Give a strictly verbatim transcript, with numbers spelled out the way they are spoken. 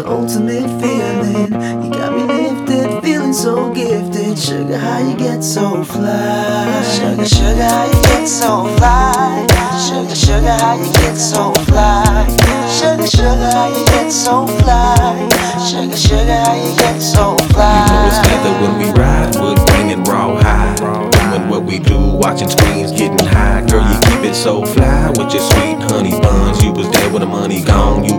ultimate feeling. You got me lifted, feeling so gifted. Sugar, how you get so fly? Sugar, sugar, how you get so fly? Sugar, sugar, how you get so fly? Sugar, sugar, how you get so fly? Sugar, sugar, how you get so fly? You know it's leather when we ride, wood grain and rawhide. Doing what we do, watching screens, getting high. Girl, you keep it so fly with your sweet honey buns. You was there when the money gone. You